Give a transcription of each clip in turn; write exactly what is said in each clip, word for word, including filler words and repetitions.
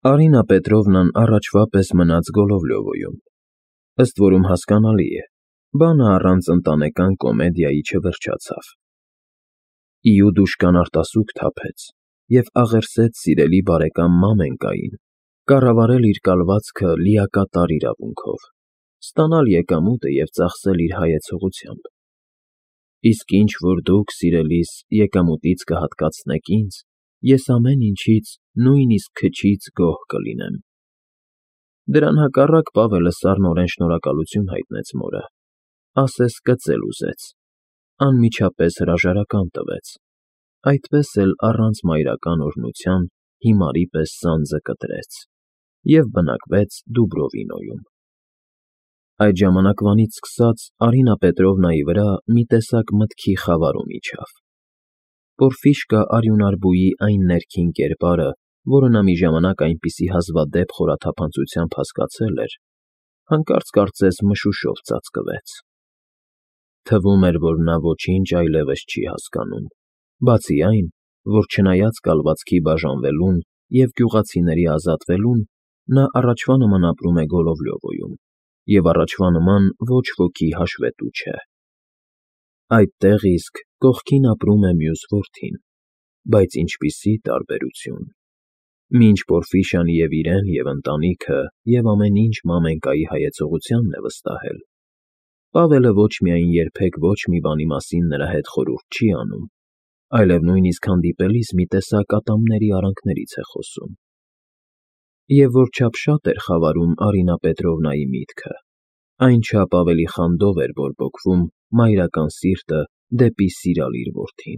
Արինա Պետրովնան առաջվա պես մնաց Գոլովլյովոյում, ըստ որում հասկանալի է, բանը առանց ընտանեկան կոմեդիայի չվերջացավ։ Իուդուշկան արտասուք թափեց և աղերսեց սիրելի բարեկամ Մամենկային կառավարել իր կալվածքը լիակատար իրավունքով, ստանալ եկամուտը և ծախսել իր հայեցողությամբ։ Իսկ ինչ որ դուք, սիրելիս, եկամուտից կհատկացնեք ինձ, ես ամեն ինչից, նույնիսկ քչից գոհ կլինեմ։ Դրան հակառակ Պավելը սառնորեն շնորհակալություն հայտնեց մորը, ասես կծել ուզեց, անմիջապես հրաժարական տվեց, այդպես էլ առանց մայրական օրհնության հիմարի պես սանձը կտրեց և բնակվեց Դուբրովինոյում։ Այդ ժամանակվանից սկսած Արինա Պետրովնայի վրա մի տեսակ մտքի խավարում իջավ։ Պորֆիշկա արյունարբուի այն ներքին կերպարը, որը նա մի ժամանակ այնպիսի հազվադեպ խորաթափանցությամբ հասկացել էր, հանկարծ կարծես մշուշով ծածկվեց։ Թվում էր, որ նա ոչինչ այլևս չի հասկանում, բացի այն, որ չնայած կալվածքի բաժանվելուն և գյուղացիների ազատվելուն, նա առաջվա նման ապրում է Գոլովլյովոյում, և առաջվա նման ոչ ոքի հաշվետու չէ։ Այդտեղ իսկ կողքին ապրում է մյուս որդին, բայց ինչպիսի տարբերություն։ Մինչ Պորֆիշան և իրեն, և ընտանիքը, և ամեն ինչ Մամենկայի հայեցողությանն է վստահել, Պավելը ոչ միայն երբեք ոչ մի բանի մասին նրա հետ խորհուրդ չի անում, այլև նույնիսկ հանդիպելիս մի տեսակ ատամների արանքներից է խոսում։ Եվ որչափ շատ էր խավարում Արինա Պետրովնայի միտքը, այնչափ ավելի խանդով էր բորբոքվում մայրական սիրտը դեպի սիրալ իր որդին։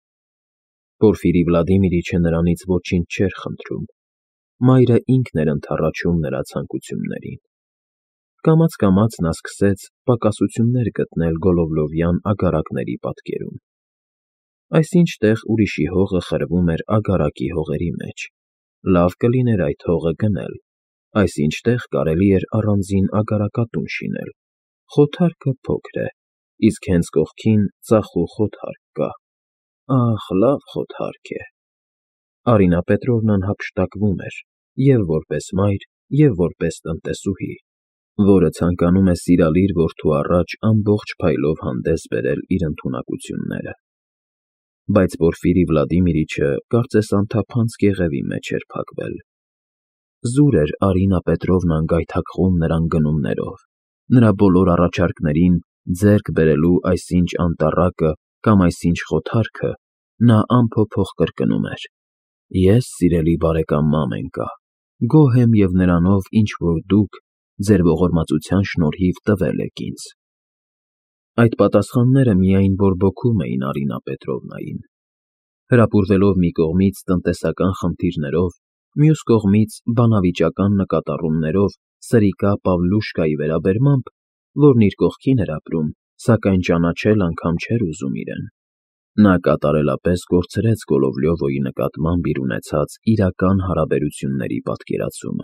Պորֆիրի Վլադիմիրիչը նրանից ոչինչ չէր խնդրում, մայրը ինքն էր ընդառաջում նրա ցանկություններին։ Կամաց֊կամաց նա սկսեց պակասություններ գտնել գոլովլովյան ագարակների պատկերում։ Այսինչ տեղ ուրիշի հողը խրվում էր ագարակի հողերի մեջ, լավ կլիներ այդ հողը գնել, այսինչ տեղ կարելի էր առանձին ագարակատուն շինել, խոթարքը փոքր է, իսկ հենց կողքին ծախու խոթարկ կա, ախ, լավ խոթարկ է։ Արինա Պետրովնան հափշտակվում էր և որպես մայր, և որպես տնտեսուհի, որը ցանկանում է սիրալիր որդու առաջ ամբողջ փայլով հանդես բերել իր ընդունակությունները։ Բայց Պորֆիրի Վլադիմիրիչը կարծես անթափանց կեղևի մեջ էր փակվել։ Զուր էր Արինա Պետրովնան գայթակղում նրան գնումներով, նրա բոլոր առաջարկներին ձեռք բերելու այսինչ անտառակը կամ այսինչ խոթարքը նա անփոփոխ կրկնում էր. «Ես, սիրելի բարեկամ Մամենկա, գոհ եմ և նրանով, ինչ որ դուք, ձեր ողորմածության շնորհիվ տվել եք ինձ»։ Այդ պատասխանները միայն բորբոքում էին Արինա Պետրովնային։ Հրապուրվելով մի կողմից տնտեսական խնդիրներով, մյուս կողմից բանավիճական նկատառումներով սրիկա Պավլուշկայի վերաբերմամբ, որն իր կողքին էր ապրում, սակայն ճանաչել անգամ չէր ուզում իրեն, նա կատարելապես կորցրեց Գոլովլյովոյի նկատմամբ իր ունեցած իրական հարաբերությունների պատկերացումը։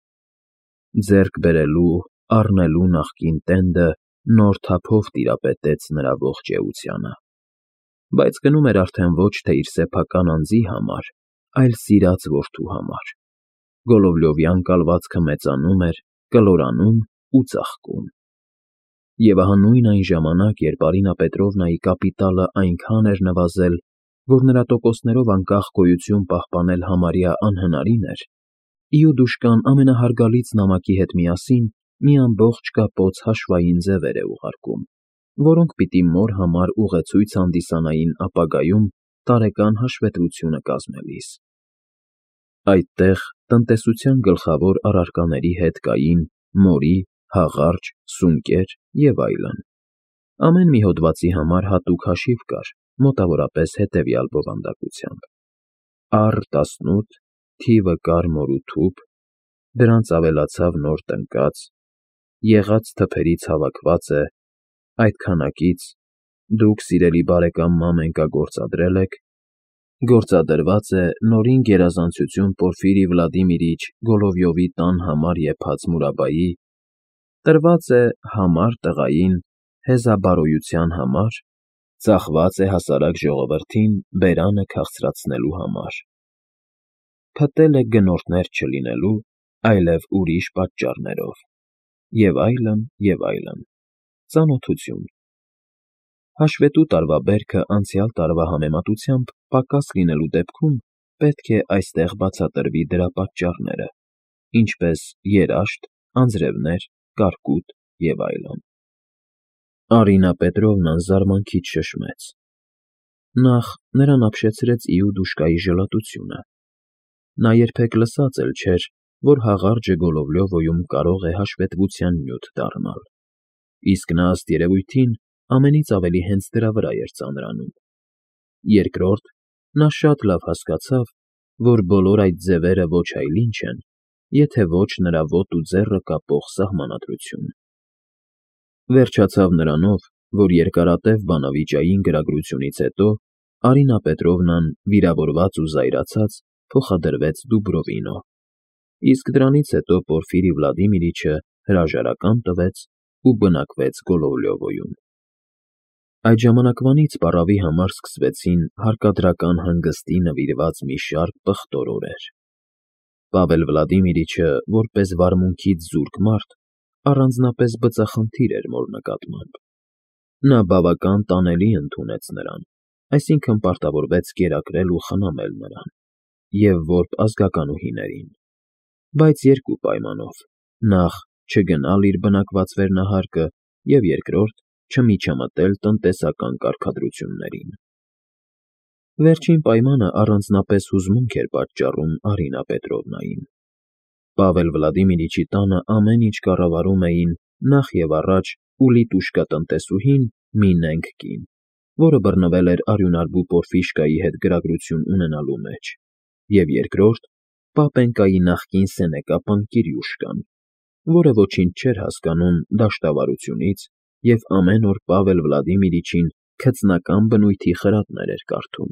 Ձեռք բերելու, առնելու նախկին տենդը նոր թափով տիրապետեց նրա ողջ էությանը, բայց գնում էր արդեն ոչ թե իր սեփական անձի համար, այլ սիրած որդու համար։ Գոլովլյովյան կալվածքը մեծանում էր, կլորանում ու ծաղկում։ Եվ ահա նույն այն ժամանակ, երբ Արինա Պետրովնայի կապիտալը այնքան էր նվազել, որ նրա տոկոսներով անկախ գոյություն պահպանել համարյա անհնարին էր, Իուդուշկան ամենահարգալից նամակի հետ միասին մի ամբողջ կապոց հաշվային ձևեր է ուղարկում, որոնք պիտի մոր համար ուղեցույց հանդիսանային ապագայում տարեկան հաշվետվությունը կազմելիս։ Այդտեղ տնտեսության գլխավոր առարկաների հետ կային մորի, հաղարջ, սունկեր և այլն։ Ամեն մի հոդվածի համար հատուկ հաշիվ կար, մոտավորապես հետևյալ բովանդակությամբ. առ տասնութ թիվը կար մորու թուփ, դրանց ավելացավ նոր տնկած, եղած թփերից հավաքված է, այդ քանակից դուք, սիրելի բարեկամ Մամենկա, գործադրել եք, գործադրված է նորին գերազանցություն Պորֆիրի Վլադիմիրիչ Գոլովլյովի տան համար եփած մուրաբայի, տրված է համար տղային հեզաբարոյության համար, ծախված է հասարակ ժողովրդին բերանը քաղցրացնելու համար։ փտել է գնորդներ չլինելու, այլև ուրիշ պատճառներով, և այլն, և այլն, ծանոթություն… Հաշվետու տարվա բերքը անցյալ տարվա համեմատությամբ պակաս լինելու դեպքում պետք է այստեղ բացատրվի դրա պատճառները, ինչպես երաշտ, անձրևներ, կարկուտ և այլն… Արինա Պետրովնան զարմանքից շշմեց. նախ, նրան ապշեցրեց Իուդուշկայի ժլատությունը. նա երբեք լսած էլ չէր, որ հաղարջը Գոլովլյովոյում կարող է հաշվետվության նյութ դառնալ, իսկ նա, ըստ երևույթին, ամենից ավելի հենց դրա վրա էր ծանրանում. երկրորդ, նա շատ լավ հասկացավ, որ բոլոր այդ ձևերը ոչ այլ ինչ են, եթե ոչ նրա ոտ ու ձեռը կապող սահմանադրություն… Վերջացավ նրանով, որ երկարատև բանավիճային գրագրությունից հետո Արինա Պետրովնան, վիրավորված ու զայրացած, փոխադրվեց Դուբրովինո, իսկ դրանից հետո Պորֆիրի Վլադիմիրիչը հրաժարական տվեց ու բնակվեց Գոլովլյովոյում… Այդ ժամանակվանից պառավի համար սկսվեցին հարկադրական հանգստի նվիրված մի շարք պղտոր օրեր… Պավել Վլադիմիրիչը, որպես վարմունքից զուրկ մարդ, առանձնապես բծախնդիր էր մոր նկատմամբ… Նա բավական տանելի ընդունեց նրան, այսինքն՝ պարտավորվեց կերակրել ու խնամել նրան և որբ ազգականուհիներին, բայց երկու պայմանով. նախ, չգնալ իր բնակված վերնահարկը և երկրորդ, չմիջամտել տնտեսական կարգադրություններին… Վերջին պայմանը առանձնապես հուզմունք էր պատճառում Արինա Պետրովնային… Պավել Վլադիմիրիչի տանը ամեն ինչ կառավարում էին, նախ և առաջ, Ուլիտուշկա տնտեսուհին, մի նենգ կին, որը բռնվել էր արյունարբու Պորֆիշկայի հետ գրագրություն ունենալու մեջ, և երկրորդ, Պապենկայի նախկին սենեկապն Կիրյուշկան, որը ոչինչ չէր հասկանում դաշտավարությունից և ամեն օր Պավել Վլադիմիրիչին քծնական բնույթի խրատներ էր կարդում…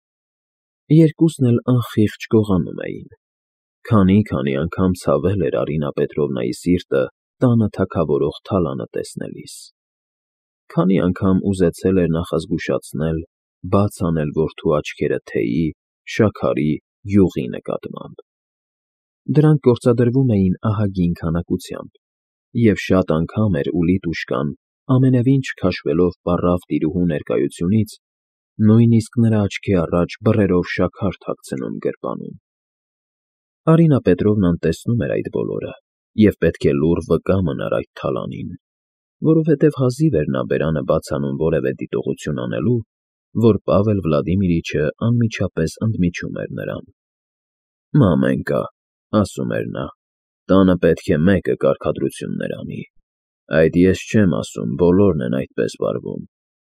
Երկուսն էլ անխիղճ գողանում էին… Քանի՜֊քանի՜ անգամ ցավել էր Արինա Պետրովնայի սիրտը տանը թագավորող թալանը տեսնելիս… Քանի՜ անգամ ուզեցել էր նախազգուշացնել, բաց անել որդու աչքերը թեյի, շաքարի, յուղի նկատմամբ… Դրանք գործադրվում էին ահագին քանակությամբ, և շատ անգամ էր Ուլիտուշկան, ամենևին չքաշվելով պառավ տիրուհու ներկայությունից, նույնիսկ նրա աչքի առաջ բռերով շաքար թաքցնում գրպանում… Արինա Պետրովնան տեսնում էր այդ բոլորը և պետք է լուռ վկա մնար այդ թալանին, որովհետև հազիվ էր նա բերանը բաց անում որևէ դիտողություն անելու, որ Պավել Վլադիմիրիչը անմիջապես ընդմիջում էր նրան. «Մամենկա», ասում էր նա, «տանը պետք է մեկը կարգադրություններ անի, այդ ես չեմ ասում, բոլորն են այդպես վարվում…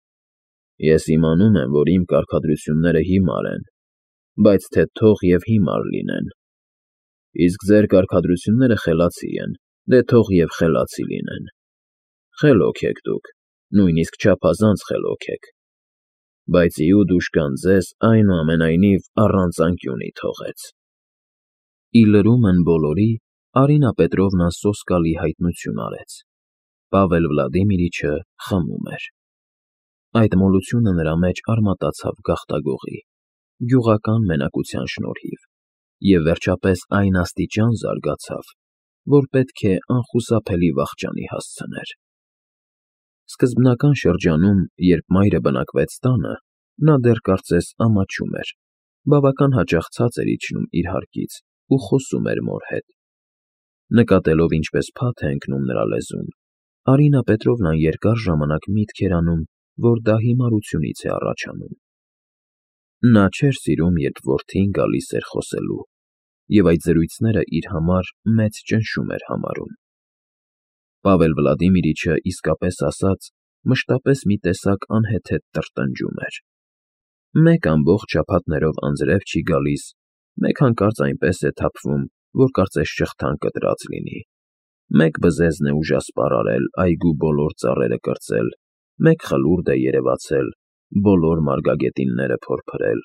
Ես իմանում եմ, որ իմ կարգադրությունները հիմար են, բայց թե թող և հիմար լինեն… Իսկ ձեր կարգադրությունները խելացի են, դե թող և խելացի լինեն… Խելոք եք դուք, նույնիսկ չափազանց խելոք եք… Բայց Իուդուշկան ձեզ, այնուամենայնիվ, առանց անկյունի թողեց… Ի լրումն բոլորի, Արինա Պետրովնան սոսկալի հայտնություն արեց. Պավել Վլադիմիրիչը խմում էր… Այդ մոլությունը նրա մեջ արմատացավ գաղտագողի, գյուղական մենակության շնորհիվ և վերջապես այն աստիճան զարգացավ, որ պետք է անխուսափելի վախճանի հասցներ… Սկզբնական շրջանում, երբ մայրը բնակվեց տանը, նա դեռ կարծես ամաչում էր, բավական հաճախ ցած էր իջնում իր հարկից ու խոսում էր մոր հետ… Նկատելով ինչպես փաթ է ընկնում նրա լեզուն, Արինա Պետրովնան երկար ժամանակ միտք էր անում, որ դա հիմարությունից է առաջանում… Նա չէր սիրում, երբ որդին գալիս էր խոսելու և այդ զրույցները իր համար մեծ ճնշում էր համարում… Պավել Վլադիմիրիչը, իսկապես ասած, մշտապես մի տեսակ անհեթեթ տրտնջում էր… Մեկ ամբողջ շաբաթներով անձրև չի գալիս, մեկ հանկարծ այնպես է թափվում, որ կարծես շղթան կտրած լինի, մեկ բզեզն է ուժասպառ արել այգու բոլոր ծառերը կրծել, մեկ խլուրդ է երևացել, բոլոր մարգագետինները փորփրել…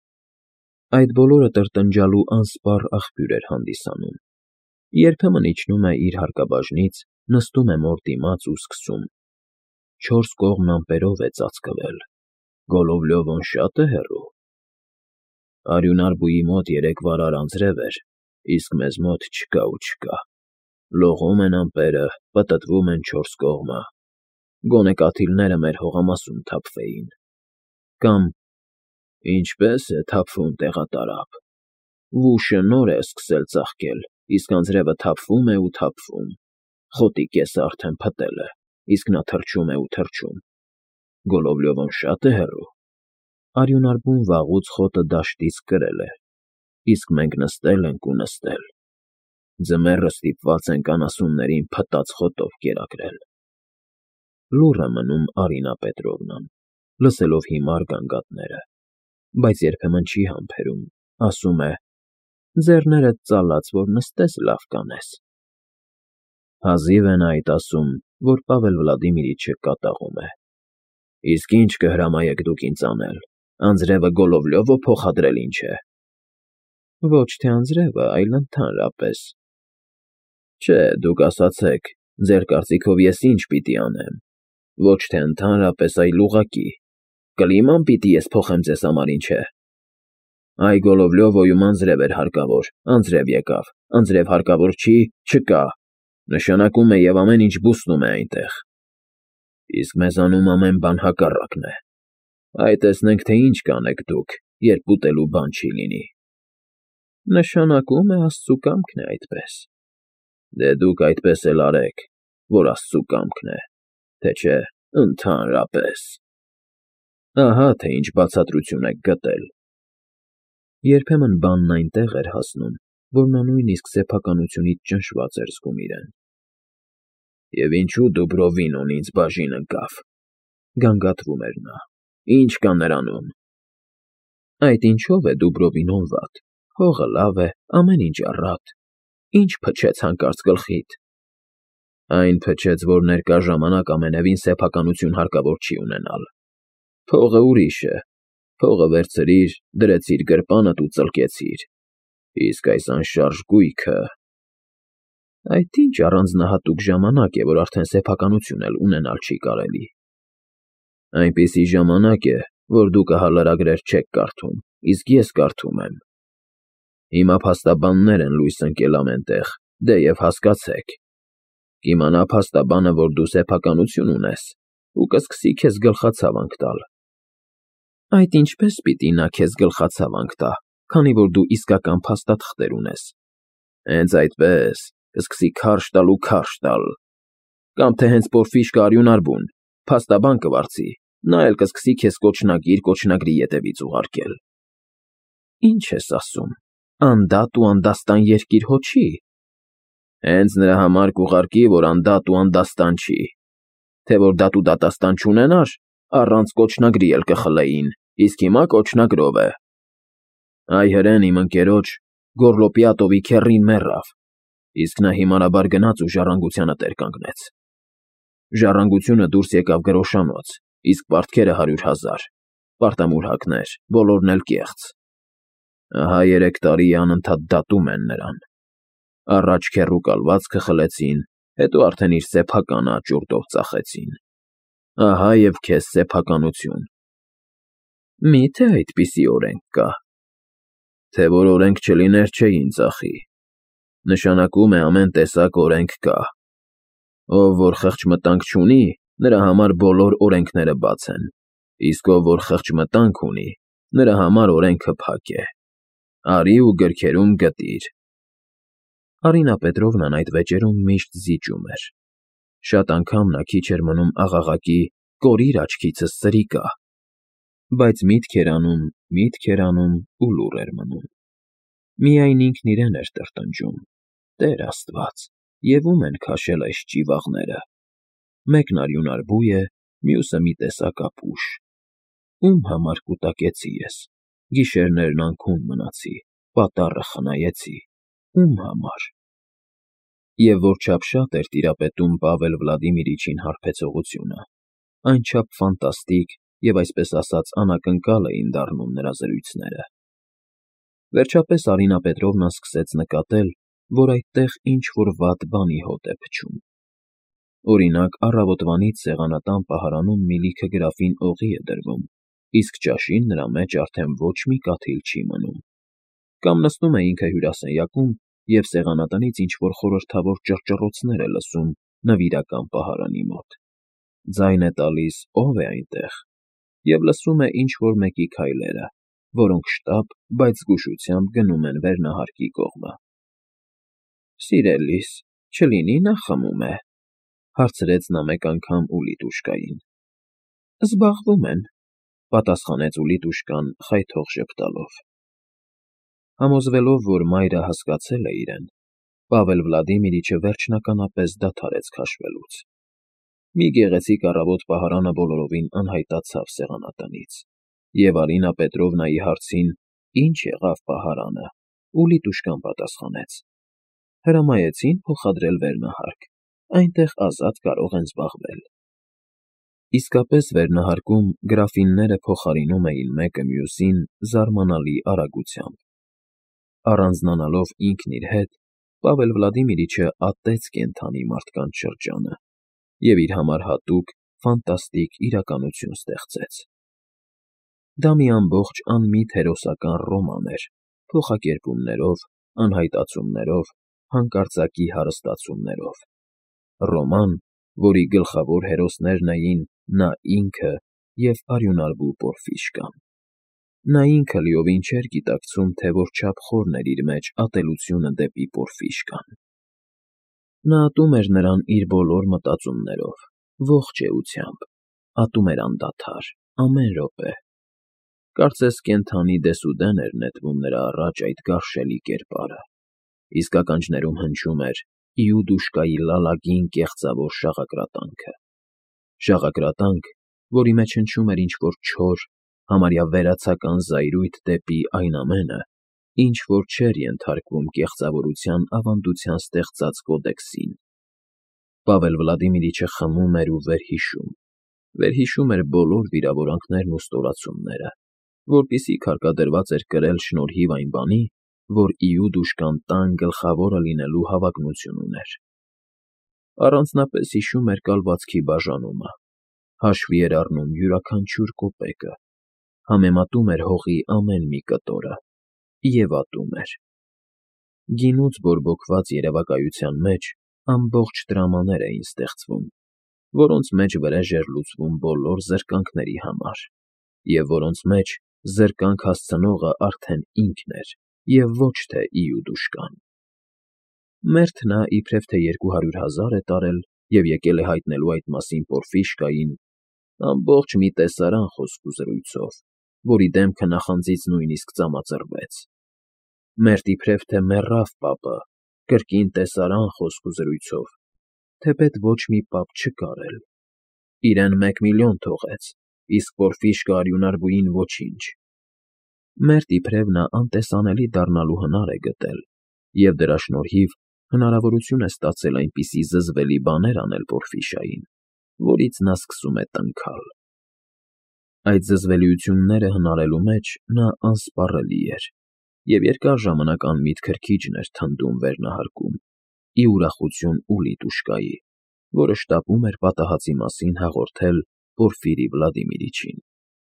Այդ բոլորը տրտնջալու անսպառ աղբյուր էր հանդիսանում… Երբեմն իջնում է իր հարկաբաժնից, նստում է մոր դիմաց ու սկսում. «Չորս կողմն ամպերով է ծածկվել, Գոլովլյովոն շա՞տ է հեռու»… Արյունարբուի մոտ երեք վարար անձրև էր, իսկ մեզ մոտ չկա ու չկա. լողում են ամպերը, պտտվում են չորս կողմը, գոնե կաթիլները մեր հողամասում թափվեին, կամ ինչպե՞ս է թափվում տեղատարափ, վուշը նոր է սկսել ծաղկել, իսկ անձրևը թափվում է ու թափվում, խոտի կեսը արդեն փտել է, իսկ նա թռչում է ու թռչում, Գոլովլյովն շատ է հեռու, արյունարբուն վաղուց խոտը դաշտից կրել է, իսկ մենք նստել ենք ու նստել, ձմեռը ստիպված ենք անասուններին փտած խոտով կերակրել։ Լուռ է մնում Արինա Պետրովնան, լսելով հիմար գանգատները, բայց երբեմն չի համբերում, ասում է. ձեռներդ ծալած, որ նստես լավ կանես։ Հազիվ է նա այդ ասում, որ Պավել Վլադիմիրիչը կատաղում է. Իսկ ինչ կհրամայեք դուք ինձ անել, անձրևը Գոլովլյովը փոխադրել ինչ է։ Ոչ թե անձրևը, այլ ընդհանրապես։ Չէ, դուք ասացեք, ձեր կարծիքով ես ինչ պիտի անեմ, ոչ թե ընդհանրապես, այլ ուղղակի, կլիմա՞մ պիտի ես փոխեմ ձեզ համար ինչ է։ Այ Գոլովլյովոյում անձրև էր հարկավոր, անձրև եկավ, անձրև հարկավոր չի, չկա, նշանակում է և ամեն ինչ բուսնում է այնտեղ։ Իսկ մեզանում ամեն բան հակառակն է։ Այ տեսնենք, թե ինչ կանեք դուք, երբ ուտելու բան չի լինի։ Նշանակում է Աստծու կամքն է այդպես։ Դե դուք այդպես էլ արեք, որ Աստծու կամքն է, թե չէ ընդհանրապես։ Ահա թե ինչ բացատրություն եք գտել։ Երբեմն բանն այնտեղ էր հասնում, որ նա նույնիսկ սեփականությունից ճնշված էր զգում իրեն։ Եվ ինչու Դուբրովինոն ինձ բաժին ընկավ, գանգատվում էր նա, ինչ կա նրանում։ Այդ ինչով է Դուբրովինոն վատ, հողը լավ է, ամեն ինչ առատ, ինչ փչեց հանկարծ գլխիդ։ Այն փչեց, որ ներկա ժամանակ ամենևին սեփականություն հարկավոր չի ունենալ։ Փողը ուրիշ է, փողը վերցրիր, դրեցիր գրպանդ ու ծլկեցիր, իսկ այս անշարժ գույքը… Այդ ինչ առանձնահատուկ ժամանակ է, որ արդեն սեփականություն էլ ունենալ չի կարելի։ Այնպիսի ժամանակ է, որ դուք ահա լրագրեր չեք կարդում, իսկ ես կարդում եմ։ Հիմա փաստաբաններ են լույս ընկել ամեն տեղ, դե և հասկացեք։ Կիմանա փաստաբանը, որ դու սեփականություն ունես, ու կսկսի քեզ գլխացավանք տալ։ Այդ ինչպես պիտի նա քեզ գլխացավանք տա, քանի որ դու իսկական փաստաթղթեր ունես։ Հենց այդպես, կսկսի քարշ տալ ու քարշ տալ։ Կամ թե հենց Պորֆիշկը Արյունարբուն, փաստաբան կվարձի, նա էլ կսկսի քեզ կոչնագիր կոչնագրի ետևից ուղարկել։ Ինչ ես ասում, անդատ ու անդաստան երկիր հո չի։ Հենց նրա համար կուղարկի, որ անդատ ու անդաստան չի, թե որ դատ ու դատաստան չունենար, առանց կոչնագրի էլ կխլեին, իսկ հիմա կոչնագրով է։ Այ հրեն իմ ընկերոջ Գոռլոպիատովի քեռին մեռավ, իսկ նա հիմարաբար գնաց ու ժառանգությանը տեր կանգնեց։ Ժառանգությունը դուրս եկավ գրոշանոց, իսկ պարտքերը հարյուր հազար, պարտամուրհակներ, բոլորն էլ կեղծ։ Ահա երեք տարի է անընդհատ դատում են նրան։ Առաջ քեռու կալվածքը խլեցին, հետո արդեն իր սեփականը աճուրդով ծախեցին։ Ահա և քեզ սեփականություն։ Մի՞թե այդպիսի օրենք կա։ Թե որ օրենք չլիներ, չէին ծախի։ Նշանակում է ամեն տեսակ օրենք կա։ Ով որ խղճմտանք չունի, նրա համար բոլոր օրենքները բաց են, իսկ ով որ խղճմտանք ունի, նրա համար օրենքը փակ է։ Արի ու գրքերում գտիր։ Արինա Պետրովնան այդ վեճերում միշտ զիջում էր։ Շատ անգամ նա քիչ էր մնում աղաղակի «Կորիր աչքիցս, սրիկա», բայց միտք էր անում, միտք էր անում ու լուռ էր մնում։ Միայն ինքն իրեն էր տրտնջում. «Տեր Աստված, և ո՞ւմ են քաշել այս ճիվաղները։ Մեկն արյունարբու է, մյուսը մի տեսակ ապուշ։ Ո՞ւմ համար կուտակեցի ես, գիշերներն անքուն մնացի, պատառը խնայեցի, ո՞ւմ համար»։ Եվ որչափ շատ էր տիրապետում Պավել Վլադիմիրիչին հարբեցողությունը, այնչափ ֆանտաստիկ և, այսպես ասած, անակնկալ էին դառնում նրա զրույցները։ Վերջապես Արինա Պետրովնան սկսեց նկատել, որ այդտեղ ինչ֊որ վատ բանի հոտ է փչում։ Օրինակ, առավոտվանից սեղանատան պահարանում մի լիքը գրաֆին օղի է դրվում, իսկ ճաշին նրա մեջ արդեն ոչ մի կաթիլ չի մնում։ Կամ նստում է ինքը հյուրասենյակում և սեղանատնից ինչ-որ խորհրդավոր ճռճռոցներ է լսում նվիրական պահարանի մոտ։ Ձայն է տալիս ով է այնտեղ, և լսում է ինչ֊որ մեկի քայլերը, որոնք շտապ, բայց զգուշությամբ գնում են վերնահարկի կողմը։ ֊ Սիրելիս, չլինի՞ նա խմում է,֊ հարցրեց նա մեկ անգամ Ուլիտուշկային։ ֊ Զբաղվում են,֊ պատասխանեց Ուլիտուշկան խայթող ժպտալով։ Համոզվելով, որ մայրը հասկացել է իրեն, Պավել Վլադիմիրիչը վերջնականապես դադարեց քաշվելուց։ Մի գեղեցիկ առավոտ պահարանը բոլորովին անհայտացավ սեղանատնից, և Արինա Պետրովնայի հարցին «Ի՞նչ եղավ պահարանը» Ուլիտուշկան պատասխանեց. «Հրամայեցին փոխադրել վերնահարկ, այնտեղ ազատ կարող են զբաղվել»։ Իսկապես վերնահարկում գրաֆինները փոխարինում էին մեկը մյուսին զարմանալի արագությամբ։ Առանձնանալով ինքն իր հետ, Պավել Վլադիմիրիչը ատեց կենդանի մարդկանց շրջանը և իր համար հատուկ, ֆանտաստիկ իրականություն ստեղծեց։ Դա մի ամբողջ անմիտ հերոսական ռոման էր փոխակերպումներով, անհայտացումներով, հանկարծակի հարստացումներով։ Ռոման, որի գլխավոր հերոսներն էին նա ինքը և արյունարբու Պորֆիրշկան։ Նա ինքը լիովին չէր գիտակցում, թե որչափ խորն էր իր մեջ ատելությունը դեպի Պորֆիրշկան։ Նա ատում էր նրան իր բոլոր մտածումներով, ողջ էությամբ, ատում էր անդադար, ամեն րոպե։ Կարծես կենդանի դեսուդեն էր նետվում նրա առաջ այդ գարշելի կերպարը, իսկ ականջներում հնչում էր Իուդուշկայի լալագին կեղծավոր շաղակրատանքը։ Շաղակրատանք, որի մեջ հնչում էր ինչ֊որ չոր, համարյա վերացական զայրույթ դեպի այն ամենը, ինչ որ չէր ենթարկվում կեղծավորության ավանդության ստեղծած կոդեքսին։ Պավել Վլադիմիրիչը խմում էր ու վերհիշում, վերհիշում էր բոլոր վիրավորանքներն ու ստորացումները, որպիսի քարկադրված էր կրել շնորհիվ այն բանի, որ Իուդուշկան տան գլխավորը լինելու հավակնություն ուներ։ Առանձնապես հիշում էր կալվածքի բաժանումը, հաշվի էր առնում յուրաքանչյուր կոպեկը, համեմատում էր հողի ամեն մի կտորը և ատում էր։ Գինուց բորբոքված երևակայության մեջ ամբողջ դրամաներ էին ստեղծվում, որոնց մեջ վրեժ էր լուծվում բոլոր զրկանքների համար, և որոնց մեջ զրկանք հասցնողը արդեն ինքն էր, և ոչ թե Իուդուշկան։ Մերթ նա իբրև թե երկու հարյուր հազար է տարել և եկել է հայտնելու այդ մասին Պորֆիրշկային, ամբողջ մի տեսարան խոսք ու զրույցով, որի դեմքը նախանձից նույնիսկ ծամածռվեց։ Մերթ իբրև թե մեռավ պապը, կրկին տեսարան խոսք ու զրույցով, թեպետ ոչ մի պապ չկար էլ։ Իրեն մեկ միլիոն թողեց, իսկ Պորֆիրշկը արյունարբուին ոչինչ։ Մերթ իբրև նա անտեսանելի դառնալու հնար է գտել և դրա շնորհիվ հնարավորություն է ստացել այնպիսի զզվելի բաներ անել Պորֆիրշային, որից նա սկսում է տնքալ։ Այդ զզվելիությունները հնարելու մեջ նա անսպառելի էր և երկար ժամանակ անմիտ քրքիջն էր թնդում վերնահարկում, ի ուրախություն Ուլիտուշկայի, որը շտապում էր պատահածի մասին հաղորդել Պորֆիրի Վլադիմիրիչին։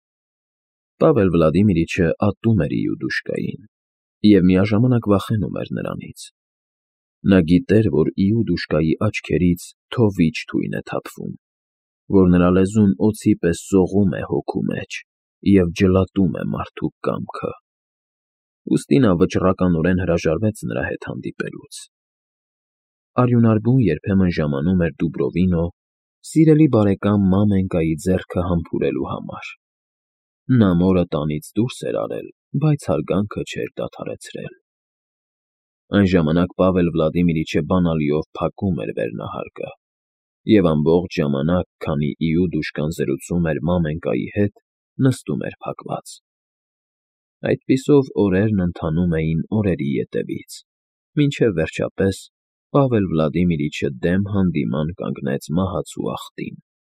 Պավել Վլադիմիրիչը ատում էր Իուդուշկային և միաժամանակ վախենում էր նրանից։ Նա գիտեր, որ Իուդուշկայի աչքերից թովիչ թույն է թափվում, որ նրա լեզուն օձի պես սողում է հոգու մեջ և ջլատում է մարդու կամքը։ Ուստի նա վճռականորեն հրաժարվեց նրա հետ հանդիպելուց։ Արյունարբուն երբեմն ժամանում էր Դուբրովինո՝ սիրելի բարեկամ Մամենկայի ձեռքը համբուրելու համար։ Նա մորը տանից դուրս էր արել, բայց հարգանքը չէր դադարեցրել։ Այն ժամանակ Պավել Վլադիմիրիչը բանալիով փակում էր վերնահարկը և ամբողջ ժամանակ, քանի Իուդուշկան զրուցում էր Մամենկայի հետ, նստում էր փակված։ Այդպիսով օրերն ընթանում էին օրերի ետևից, մինչև վերջապես Պավել Վլադիմիրիչը դեմ հանդիման կանգնեց մահացու ախտին։